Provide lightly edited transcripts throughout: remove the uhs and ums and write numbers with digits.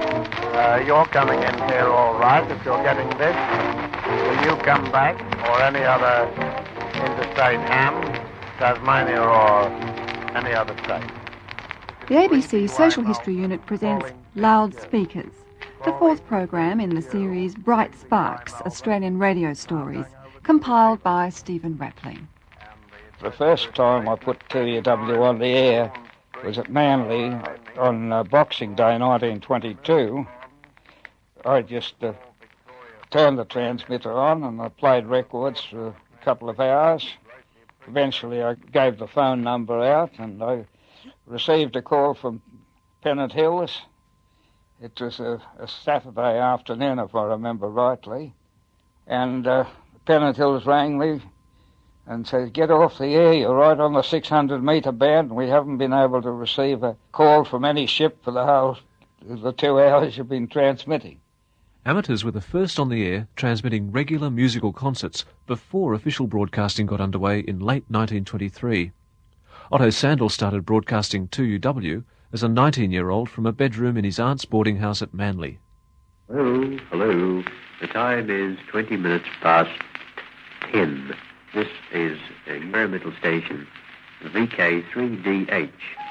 You're coming in here all right if you're getting this. Will you come back, or any other interstate ham, Tasmania or any other state? The ABC Social History Unit presents Loudspeakers, the fourth program in the series Bright Sparks, Australian Radio Stories, compiled by Stephen Rappling. The first time I put TUW on the air was at Manly on Boxing Day 1922. I just turned the transmitter on and I played records for a couple of hours. Eventually I gave the phone number out and I received a call from Pennant Hills. It was a Saturday afternoon, if I remember rightly. And Pennant Hills rang me and said, "Get off the air, you're right on the 600-metre band, and we haven't been able to receive a call from any ship for the 2 hours you've been transmitting." Amateurs were the first on the air transmitting regular musical concerts before official broadcasting got underway in late 1923. Otto Sandel started broadcasting 2UW as a 19-year-old from a bedroom in his aunt's boarding house at Manly. Hello, hello. The time is 20 minutes past 10. This is a experimental station, VK3DH.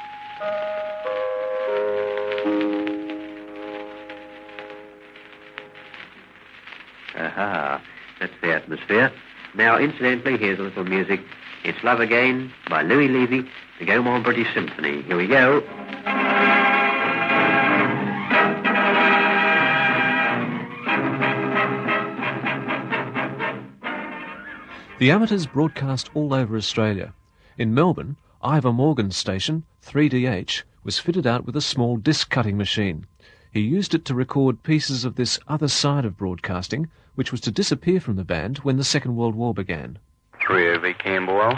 Aha, that's the atmosphere. Now, incidentally, here's a little music. It's Love Again by Louis Levy, the Gaumont British Symphony. Here we go. The amateurs broadcast all over Australia. In Melbourne, Ivor Morgan's station, 3DH, was fitted out with a small disc-cutting machine. He used it to record pieces of this other side of broadcasting, which was to disappear from the band when the Second World War began. 3OV Camberwell.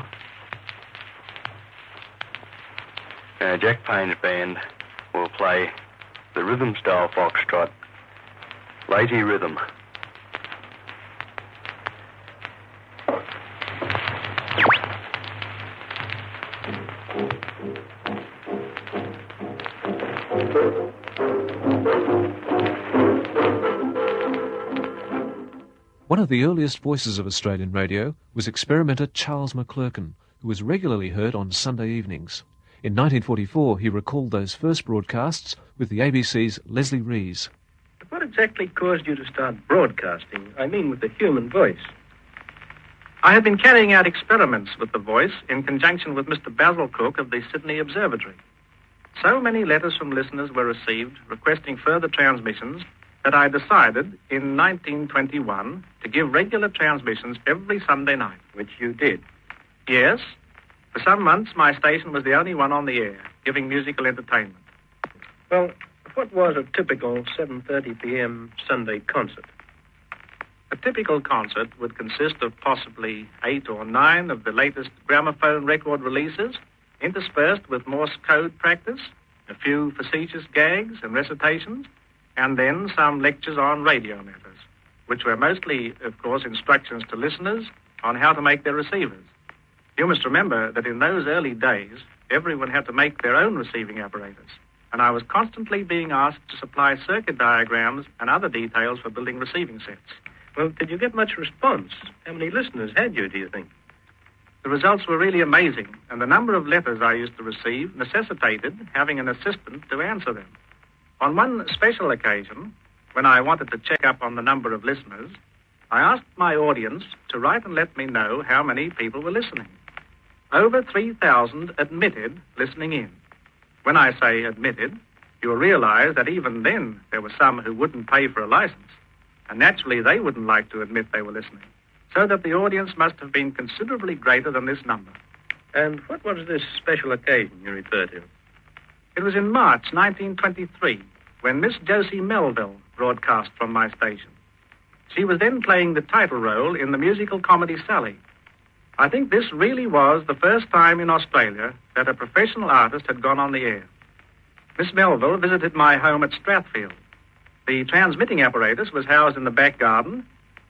Jack Payne's band will play the rhythm-style foxtrot, Lazy Rhythm. One of the earliest voices of Australian radio was experimenter Charles McClurkin, who was regularly heard on Sunday evenings. In 1944, he recalled those first broadcasts with the ABC's Leslie Rees. What exactly caused you to start broadcasting? I mean, with the human voice. I had been carrying out experiments with the voice in conjunction with Mr. Basil Cook of the Sydney Observatory. So many letters from listeners were received requesting further transmissions that I decided in 1921 to give regular transmissions every Sunday night. Which you did? Yes. For some months, my station was the only one on the air, giving musical entertainment. Well, what was a typical 7:30 p.m. Sunday concert? A typical concert would consist of possibly 8 or 9 of the latest gramophone record releases, interspersed with Morse code practice, a few facetious gags and recitations, and then some lectures on radio matters, which were mostly, of course, instructions to listeners on how to make their receivers. You must remember that in those early days, everyone had to make their own receiving apparatus, and I was constantly being asked to supply circuit diagrams and other details for building receiving sets. Well, did you get much response? How many listeners had you, do you think? The results were really amazing, and the number of letters I used to receive necessitated having an assistant to answer them. On one special occasion, when I wanted to check up on the number of listeners, I asked my audience to write and let me know how many people were listening. Over 3,000 admitted listening in. When I say admitted, you will realize that even then there were some who wouldn't pay for a license, and naturally they wouldn't like to admit they were listening, so that the audience must have been considerably greater than this number. And what was this special occasion you refer to? It was in March 1923, when Miss Josie Melville broadcast from my station. She was then playing the title role in the musical comedy Sally. I think this really was the first time in Australia that a professional artist had gone on the air. Miss Melville visited my home at Strathfield. The transmitting apparatus was housed in the back garden,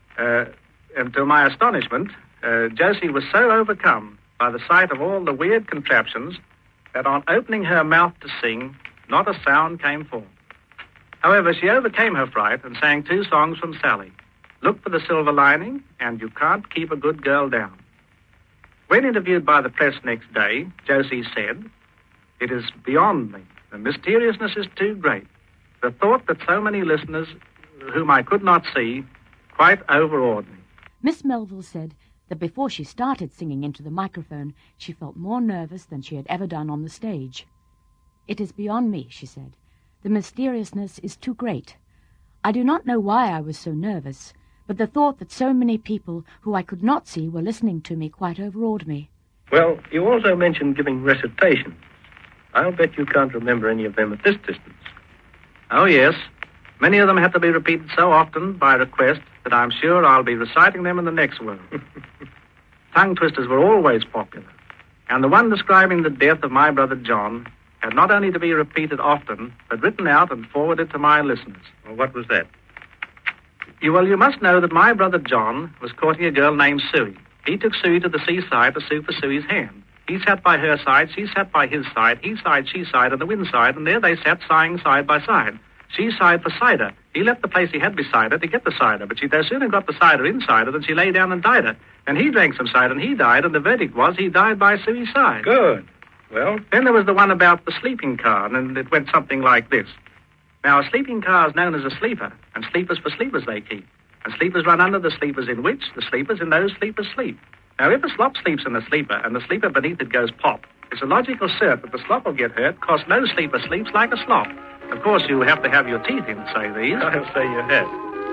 and to my astonishment, Josie was so overcome by the sight of all the weird contraptions that on opening her mouth to sing, not a sound came forth. However, she overcame her fright and sang 2 songs from Sally. Look for the silver lining, and you can't keep a good girl down. When interviewed by the press next day, Josie said, "It is beyond me. The mysteriousness is too great. The thought that so many listeners, whom I could not see, quite overawed me." Miss Melville said that before she started singing into the microphone, she felt more nervous than she had ever done on the stage. "It is beyond me," she said. "The mysteriousness is too great. I do not know why I was so nervous, but the thought that so many people who I could not see were listening to me quite overawed me." Well, you also mentioned giving recitations. I'll bet you can't remember any of them at this distance. Oh, yes. Many of them had to be repeated so often by request that I'm sure I'll be reciting them in the next world. Tongue twisters were always popular, and the one describing the death of my brother John had not only to be repeated often, but written out and forwarded to my listeners. Well, what was that? You must know that my brother John was courting a girl named Suey. He took Suey to the seaside to sue for Suey's hand. He sat by her side, she sat by his side, he sighed, she sighed, and the wind sighed, and there they sat sighing side by side. She sighed for cider. He left the place he had beside her to get the cider, but she no sooner got the cider inside her than she lay down and died her. And he drank some cider and he died, and the verdict was he died by suicide. Good. Well? Then there was the one about the sleeping car, and it went something like this. Now, a sleeping car is known as a sleeper, and sleepers for sleepers they keep. And sleepers run under the sleepers in which the sleepers in those sleepers sleep. Now, if a slop sleeps in a sleeper and the sleeper beneath it goes pop, it's a logical cert that the slop will get hurt because no sleeper sleeps like a slop. Of course, you have to have your teeth in to say these. I'll say you have.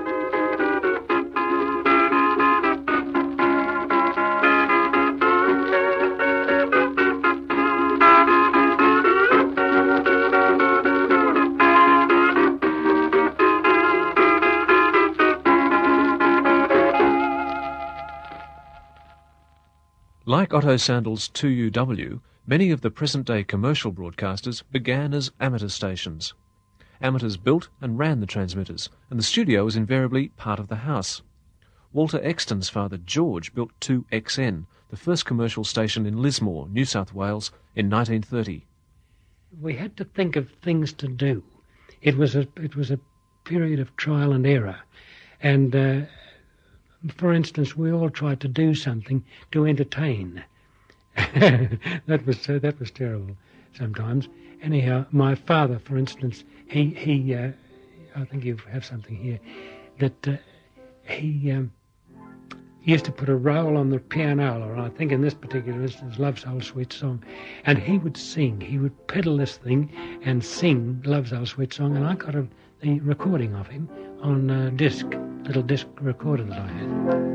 Like Otto Sandel's 2UW, many of the present-day commercial broadcasters began as amateur stations. Amateurs built and ran the transmitters, and the studio was invariably part of the house. Walter Exton's father George built 2XN, the first commercial station in Lismore, New South Wales, in 1930. We had to think of things to do. It was a period of trial and error, and for instance, we all tried to do something to entertain. That was terrible sometimes. Anyhow, my father, for instance, he I think you have something here, that he used to put a roll on the piano, or I think in this particular instance, Love's Old Sweet Song, and he would sing. He would pedal this thing and sing Love's Old Sweet Song, and I got the recording of him on a little disc recorder that I had.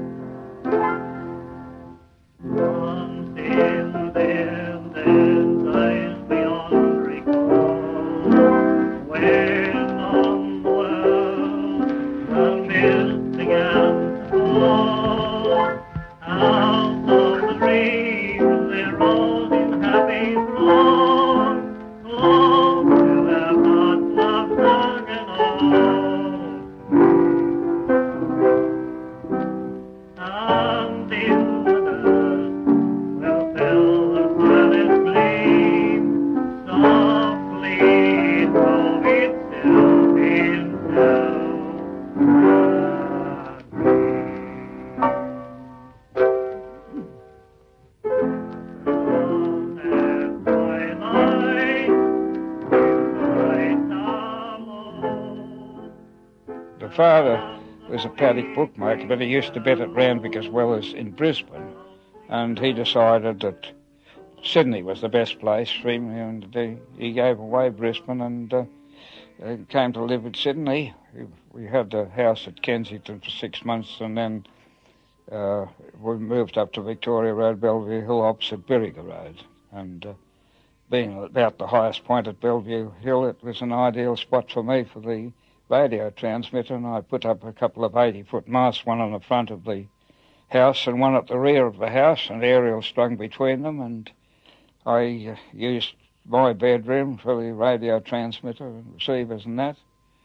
Father was a paddock bookmaker, but he used to bet at Randwick as well as in Brisbane, and he decided that Sydney was the best place for him, and he gave away Brisbane and came to live in Sydney. We had a house at Kensington for 6 months, and then we moved up to Victoria Road, Bellevue Hill, opposite Birriga Road, and being about the highest point at Bellevue Hill, it was an ideal spot for me for the radio transmitter, and I put up a couple of 80-foot masts, one on the front of the house and one at the rear of the house, and aerial strung between them, and I used my bedroom for the radio transmitter and receivers and that.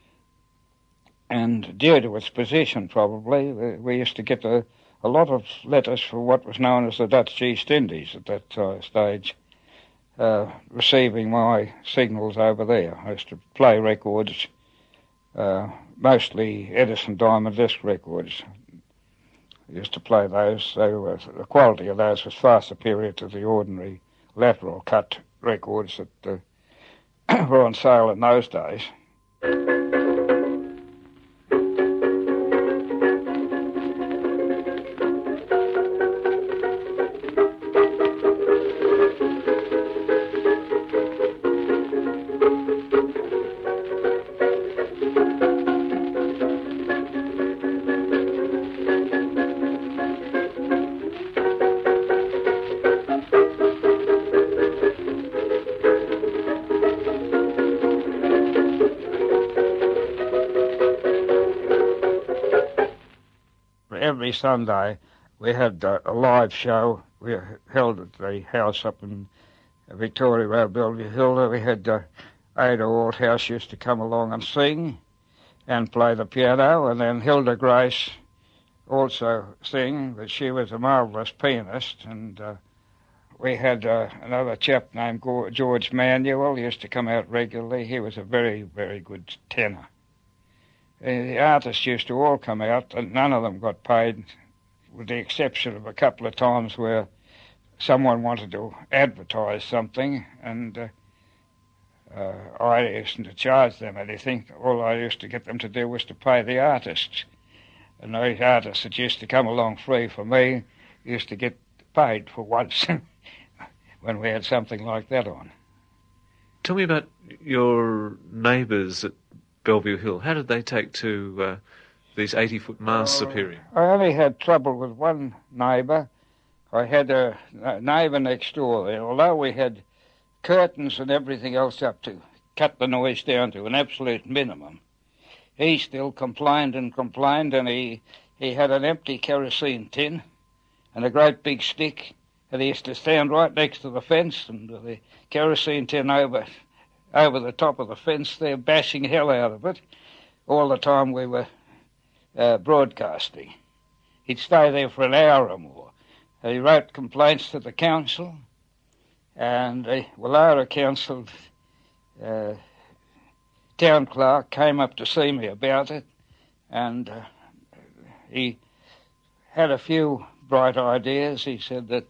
And due to its position, probably, we used to get a lot of letters for what was known as the Dutch East Indies at that stage, receiving my signals over there. I used to play records mostly Edison Diamond disc records. I used to play those. The quality of those was far superior to the ordinary lateral cut records that were on sale in those days. Every Sunday we had a live show. We held at the house up in Victoria Road, Bellevue Hill. We had Ada Althouse used to come along and sing and play the piano, and then Hilda Grace also sing, but she was a marvellous pianist. And we had another chap named George Manuel, used to come out regularly. He was a very, very good tenor. The artists used to all come out, and none of them got paid, with the exception of a couple of times where someone wanted to advertise something, and I used to charge them anything. All I used to get them to do was to pay the artists. And those artists that used to come along free for me used to get paid for once when we had something like that on. Tell me about your neighbours at Bellevue Hill. How did they take to these 80-foot masts appearing? I only had trouble with one neighbour. I had a neighbour next door there. Although we had curtains and everything else up to cut the noise down to an absolute minimum, he still complained, and he had an empty kerosene tin and a great big stick, and he used to stand right next to the fence and the kerosene tin over the top of the fence there, bashing hell out of it all the time we were broadcasting. He'd stay there for an hour or more. He wrote complaints to the council, and the Woollahra Council town clerk came up to see me about it, and he had a few bright ideas. He said that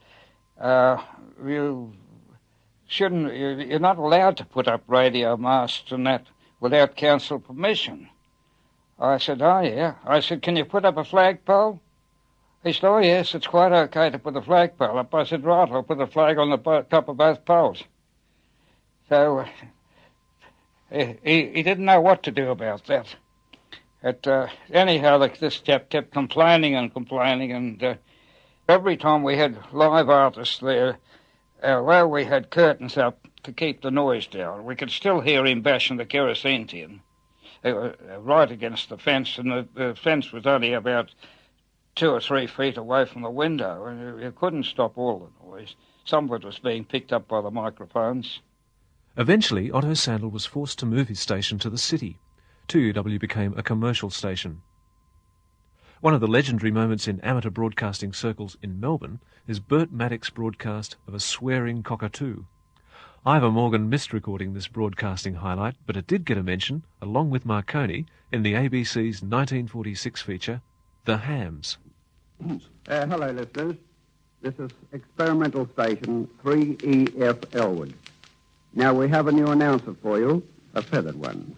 you're not allowed to put up radio masts and that without council permission. I said, oh, yeah. I said, can you put up a flagpole? He said, oh, yes, it's quite okay to put a flagpole up. I said, right, I'll put a flag on the top of both poles. So he didn't know what to do about that. Anyhow, this chap kept complaining, and every time we had live artists there, well, we had curtains up to keep the noise down. We could still hear him bashing the kerosene tin right against the fence, and the fence was only about 2 or 3 feet away from the window, and you couldn't stop all the noise. Some of it was being picked up by the microphones. Eventually, Otto Sandel was forced to move his station to the city. 2UW became a commercial station. One of the legendary moments in amateur broadcasting circles in Melbourne is Burt Maddock's broadcast of a swearing cockatoo. Ivor Morgan missed recording this broadcasting highlight, but it did get a mention, along with Marconi, in the ABC's 1946 feature, The Hams. Hello, listeners. This is Experimental Station 3EF Elwood. Now we have a new announcer for you, a feathered one.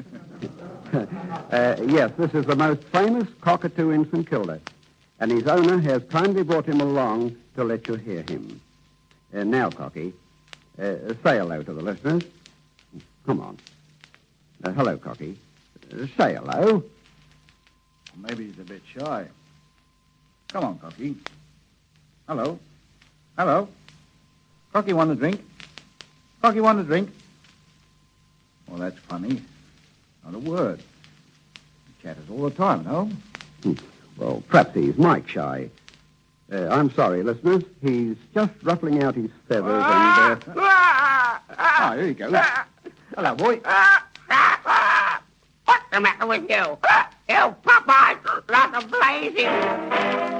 Yes, this is the most famous cockatoo in St Kilda, and his owner has kindly brought him along to let you hear him. Now, Cocky, say hello to the listeners. Come on. Hello, Cocky. Say hello. Maybe he's a bit shy. Come on, Cocky. Hello. Hello. Cocky, want a drink? Cocky, want a drink? Well, that's funny. Not a word. He chatters all the time, no? Well, perhaps he's mic shy. I'm sorry, listeners. He's just ruffling out his feathers and... Oh, here he goes. Hello, boy. What's the matter with you? You Popeye, lot of blazing.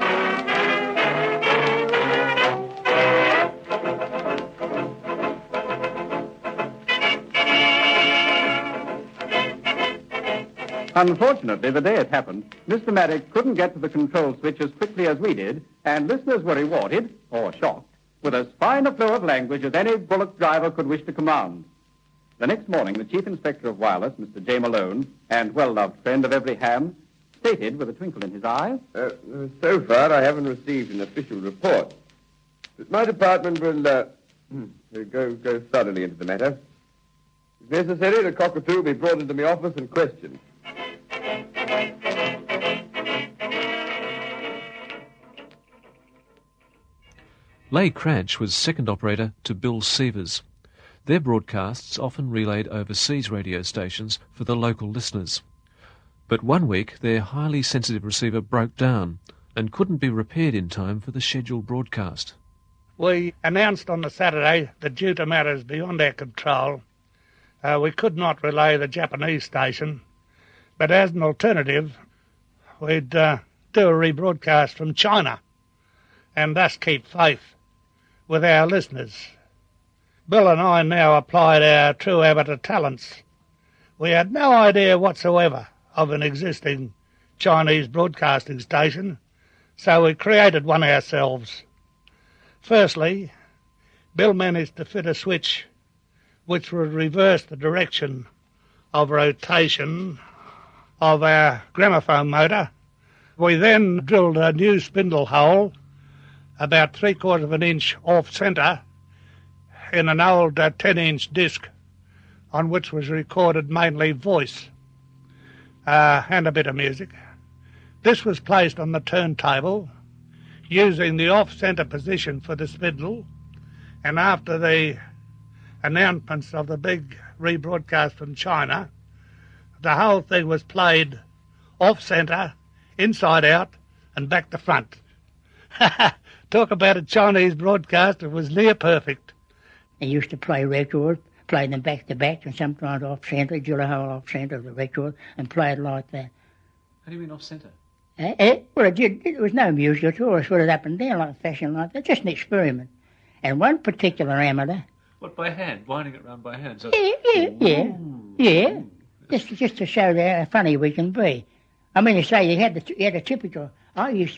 Unfortunately, the day it happened, Mr. Maddox couldn't get to the control switch as quickly as we did, and listeners were rewarded, or shocked, with as fine a flow of language as any bullock driver could wish to command. The next morning, the Chief Inspector of Wireless, Mr. J. Malone, and well-loved friend of every ham, stated with a twinkle in his eye, So far, I haven't received an official report. But my department will go thoroughly into the matter. If necessary, the cockatoo will be brought into my office and questioned. Leigh Cranch was second operator to Bill Sievers. Their broadcasts often relayed overseas radio stations for the local listeners. But one week their highly sensitive receiver broke down and couldn't be repaired in time for the scheduled broadcast. We announced on the Saturday that due to matters beyond our control, we could not relay the Japanese station, but as an alternative, we'd do a rebroadcast from China and thus keep faith with our listeners. Bill and I now applied our true amateur talents. We had no idea whatsoever of an existing Chinese broadcasting station, so we created one ourselves. Firstly, Bill managed to fit a switch which would reverse the direction of rotation of our gramophone motor. We then drilled a new spindle hole about 3/4 of an inch off-centre in an old 10-inch disc on which was recorded mainly voice and a bit of music. This was placed on the turntable using the off-centre position for the spindle, and after the announcements of the big rebroadcast from China, the whole thing was played off-centre, inside out, and back to front. Talk about a Chinese broadcast, it was near perfect. They used to play records, play them back to back, and sometimes off-centre, drill a hole off-centre of the record, and play it like that. How do you mean off-centre? Well, it was no music at all. It sort of up and down like a fashion like that, just an experiment. And one particular amateur... What, by hand? Winding it round by hand? So Yeah. Just to show how funny we can be. I mean, you say you had a typical... I used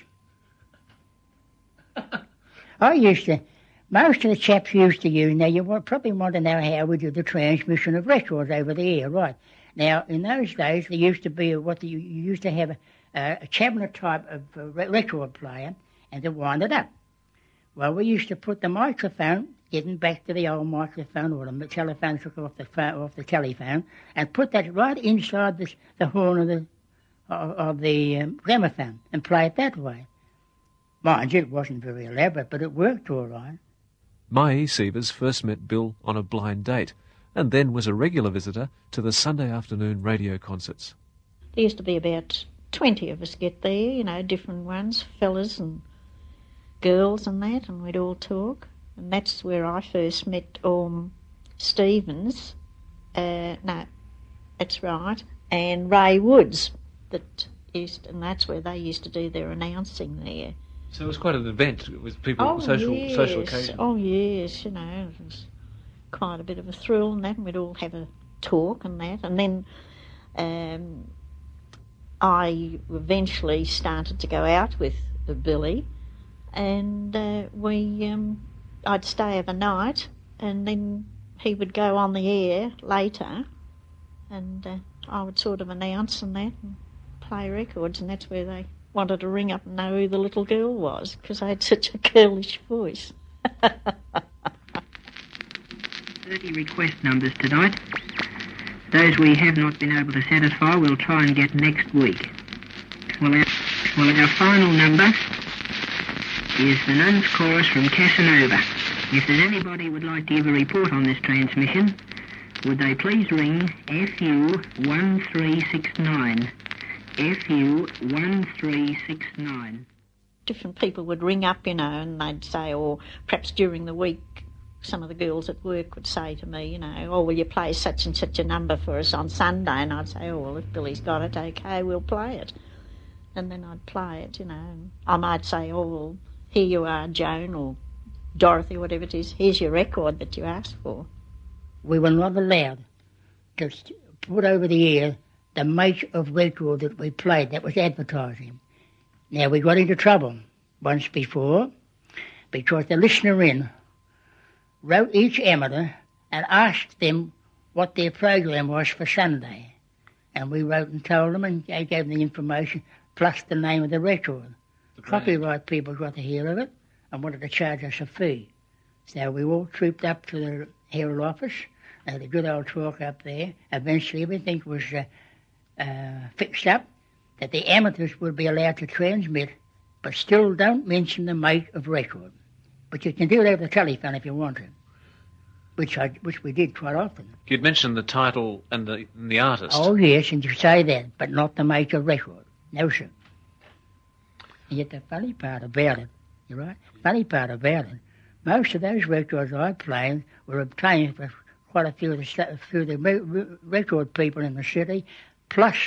to... Most of the chaps used to use... Now, you probably want to know how we do the transmission of records over the air, right? Now, in those days, there used to be you used to have a cabinet type of record player and to wind it up. Well, we used to put the microphone, getting back to the old microphone or the telephone took off the telephone, and put that right inside the horn of the gramophone and play it that way. Mind you, it wasn't very elaborate, but it worked all right. Mai Sievers first met Bill on a blind date and then was a regular visitor to the Sunday afternoon radio concerts. There used to be about 20 of us get there, different ones, fellas and girls and that, and we'd all talk. And that's where I first met Stevens. No, that's right. And Ray Woods, and that's where they used to do their announcing there. So it was quite an event with people, social occasion. Oh, yes, it was quite a bit of a thrill and that, and we'd all have a talk and that. And then I eventually started to go out with Billy, and I'd stay overnight, and then he would go on the air later, and I would sort of announce and that, and play records, and that's where they wanted to ring up and know who the little girl was, because I had such a girlish voice. 30 request numbers tonight. Those we have not been able to satisfy we'll try and get next week. Well, our final number is the Nuns Chorus from Casanova. If there's anybody who would like to give a report on this transmission, would they please ring FU 1369. FU 1369. Different people would ring up, and they'd say, or perhaps during the week, some of the girls at work would say to me, will you play such and such a number for us on Sunday? And I'd say, well, if Billy's got it, okay, we'll play it. And then I'd play it, and I might say, well, here you are, Joan, or Dorothy, whatever it is, here's your record that you asked for. We were not allowed to put over the air the make of record that we played. That was advertising. Now, we got into trouble once before because the listener in wrote each amateur and asked them what their program was for Sunday. And we wrote and told them and gave them the information plus the name of the record. The copyright people got to hear of it and wanted to charge us a fee. So we all trooped up to the Herald office, had a good old talk up there. Eventually everything was fixed up, that the amateurs would be allowed to transmit, but still don't mention the make of record. But you can do it over the telephone if you want to, which we did quite often. You'd mentioned the title and the artist. Oh, yes, and you say that, but not the make of record. No, sir. And yet the funny part about it, you're right, funny part about it, most of those records I played were obtained for quite a few of the record people in the city, plus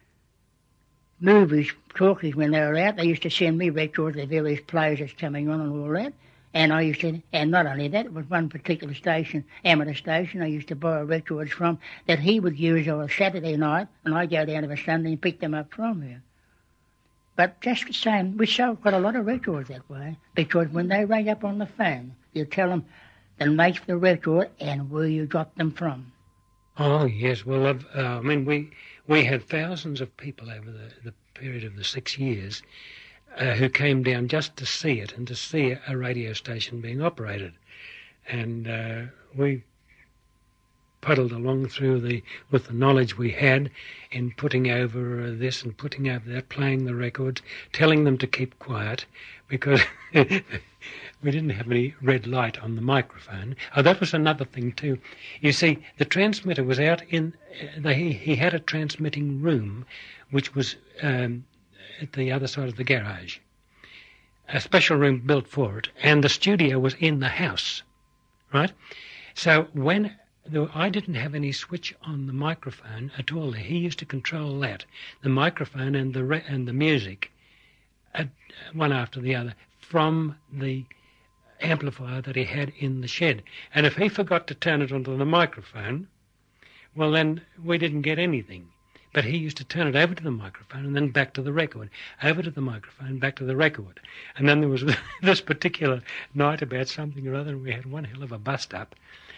movies, talkies when they were out. They used to send me records of various plays that's coming on and all that. And I used to, and not only that, it was one particular station, amateur station, I used to borrow records from that he would use on a Saturday night, and I'd go down to a Sunday and pick them up from here. But just the same, we sold quite a lot of records that way, because when they rang up on the phone, you tell them the make of the record and where you got them from. Oh, yes. Well, I mean, we had thousands of people over the period of the 6 years who came down just to see it and to see a radio station being operated. And we puddled along with the knowledge we had in putting over this and putting over that, playing the records, telling them to keep quiet because we didn't have any red light on the microphone. Oh, that was another thing too. You see, the transmitter was out in... he had a transmitting room which was at the other side of the garage. A special room built for it, and the studio was in the house, right? So when... I didn't have any switch on the microphone at all. He used to control that, the microphone and the music, one after the other, from the amplifier that he had in the shed. And if he forgot to turn it onto the microphone, well, then we didn't get anything. But he used to turn it over to the microphone and then back to the record, over to the microphone, back to the record. And then there was this particular night about something or other, and we had one hell of a bust-up.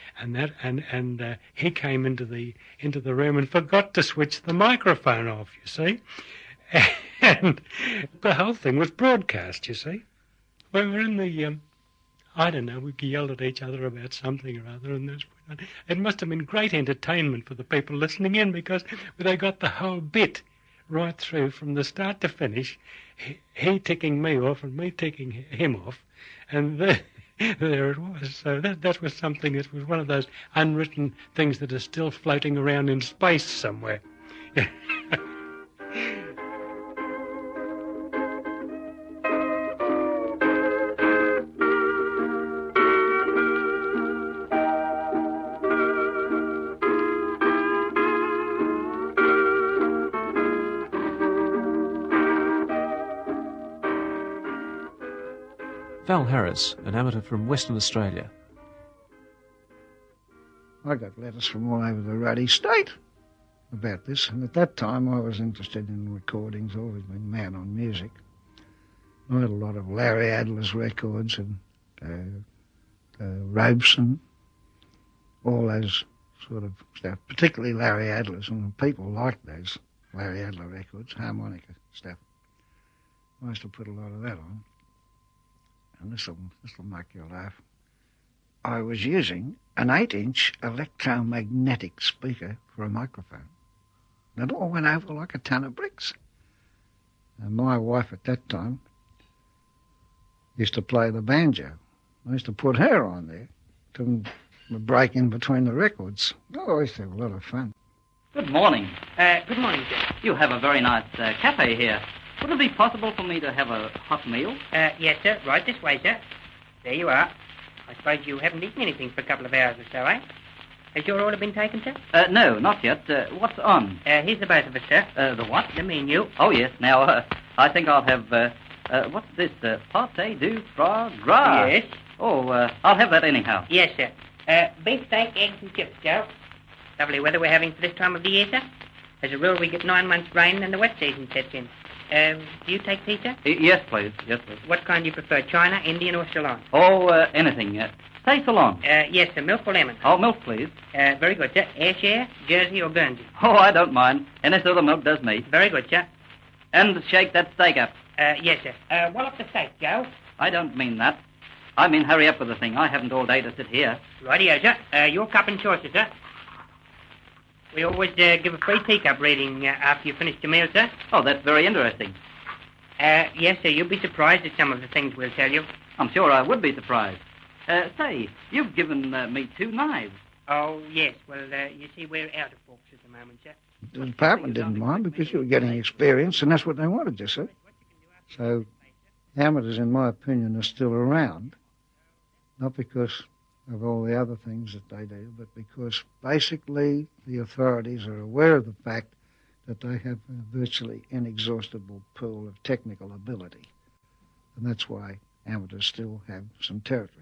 And he came into the room and forgot to switch the microphone off, you see. And the whole thing was broadcast, you see. We were in the, I don't know, we yelled at each other about something or other, and it must have been great entertainment for the people listening in because they got the whole bit right through from the start to finish, he ticking me off and me ticking him off, and there it was. So that was something that was one of those unwritten things that are still floating around in space somewhere. Val Harris, an amateur from Western Australia. I got letters from all over the ruddy state about this, and at that time I was interested in recordings, always been mad on music. I had a lot of Larry Adler's records and Robeson, all those sort of stuff, particularly Larry Adler's, and people liked those Larry Adler records, harmonica stuff. I used to put a lot of that on. And this'll make you laugh. I was using an 8-inch electromagnetic speaker for a microphone. And it all went over like a ton of bricks. And my wife at that time used to play the banjo. I used to put her on there to break in between the records. Oh, I used to have a lot of fun. Good morning. Good morning, sir. You have a very nice cafe here. Would it be possible for me to have a hot meal? Yes, sir. Right this way, sir. There you are. I suppose you haven't eaten anything for a couple of hours or so, eh? Has your order been taken, sir? No, not yet. What's on? Here's the both of us, sir. The what? The menu. Oh, yes. Now, I think I'll have, what's this? Pâté du foie gras. Yes. Oh, I'll have that anyhow. Yes, sir. Beef steak, eggs and chips, Joe. Lovely weather we're having for this time of the year, sir. As a rule, we get 9 months' rain and the wet season sets in. Do you take tea, sir? Yes, please. Yes, please. What kind do you prefer, China, Indian, or Ceylon? Oh, anything. Say Ceylon. Yes, sir. Milk or lemon? Oh, milk, please. Very good, sir. Ayrshire, Jersey, or Guernsey? Oh, I don't mind. Any sort of milk does me. Very good, sir. And shake that steak up. Yes, sir. Wallop the steak, Joe. I don't mean that. I mean hurry up with the thing. I haven't all day to sit here. Rightio, sir. Your cup and saucer, sir. We always give a free teacup reading after you finish your meal, sir. Oh, that's very interesting. Yes, sir. You'll be surprised at some of the things we'll tell you. I'm sure I would be surprised. Say, you've given me 2 knives. Oh, yes. Well, you see, we're out of forks at the moment, sir. The department didn't mind because you were getting experience, and that's what they wanted, you see. So amateurs, in my opinion, are still around, not because of all the other things that they do, but because basically the authorities are aware of the fact that they have a virtually inexhaustible pool of technical ability. And that's why amateurs still have some territory.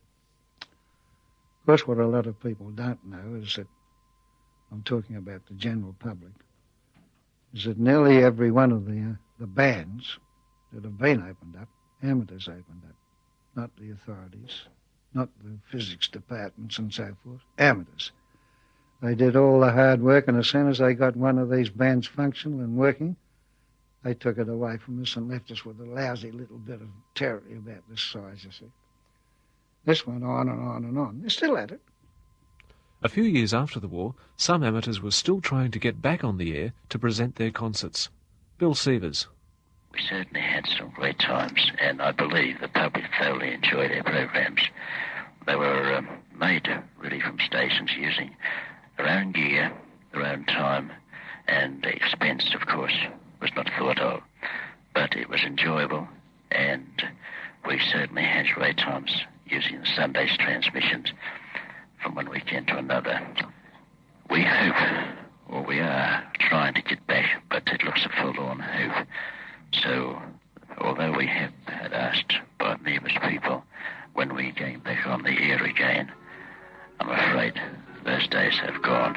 Of course, what a lot of people don't know is that, I'm talking about the general public, is that nearly every one of the bands that have been opened up, amateurs opened up, not the authorities, not the physics departments and so forth, amateurs. They did all the hard work, and as soon as they got one of these bands functional and working, they took it away from us and left us with a lousy little bit of territory about this size, you see. This went on and on and on. They're still at it. A few years after the war, some amateurs were still trying to get back on the air to present their concerts. Bill Sievers. We certainly had some great times, and I believe the public thoroughly enjoyed our programs. They were made really from stations using their own gear, their own time, and the expense, of course, was not thought of. But it was enjoyable, and we certainly had great times using Sunday's transmissions from one weekend to another. We hope, or we are trying to get back, but it looks a forlorn hope. So, although we have had asked by numerous people when we came back on the air again, I'm afraid those days have gone.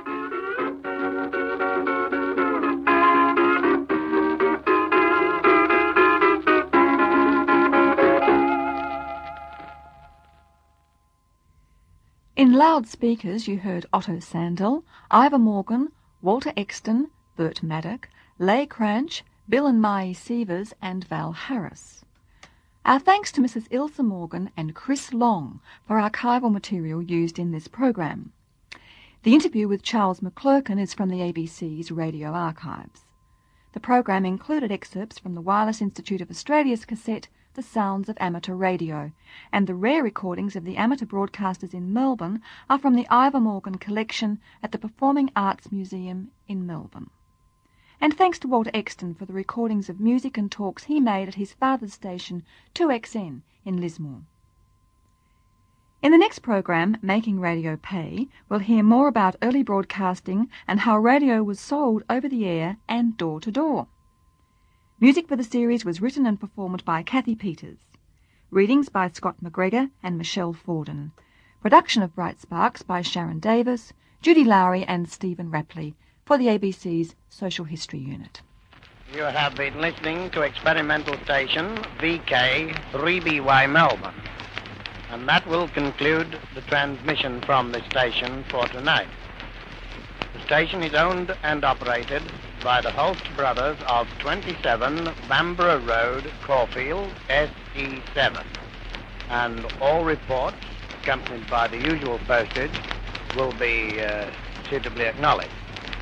In loudspeakers, you heard Otto Sandel, Ivor Morgan, Walter Exton, Burt Maddock, Leigh Cranch, Bill and Mai Sievers, and Val Harris. Our thanks to Mrs. Ilse Morgan and Chris Long for archival material used in this program. The interview with Charles McClurkin is from the ABC's radio archives. The program included excerpts from the Wireless Institute of Australia's cassette The Sounds of Amateur Radio, and the rare recordings of the amateur broadcasters in Melbourne are from the Ivor Morgan collection at the Performing Arts Museum in Melbourne. And thanks to Walter Exton for the recordings of music and talks he made at his father's station 2XN in Lismore. In the next program, Making Radio Pay, we'll hear more about early broadcasting and how radio was sold over the air and door to door. Music for the series was written and performed by Kathy Peters. Readings by Scott McGregor and Michelle Forden. Production of Bright Sparks by Sharon Davis, Judy Lowry and Stephen Rapley for the ABC's Social History Unit. You have been listening to experimental station VK 3BY Melbourne. And that will conclude the transmission from the station for tonight. The station is owned and operated by the Holst brothers of 27 Bamborough Road, Caulfield, SE7. And all reports, accompanied by the usual postage, will be suitably acknowledged.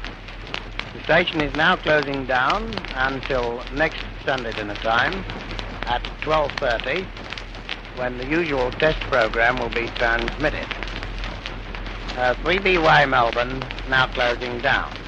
The station is now closing down until next Sunday dinner time at 12:30, when the usual test program will be transmitted. 3BY Melbourne now closing down.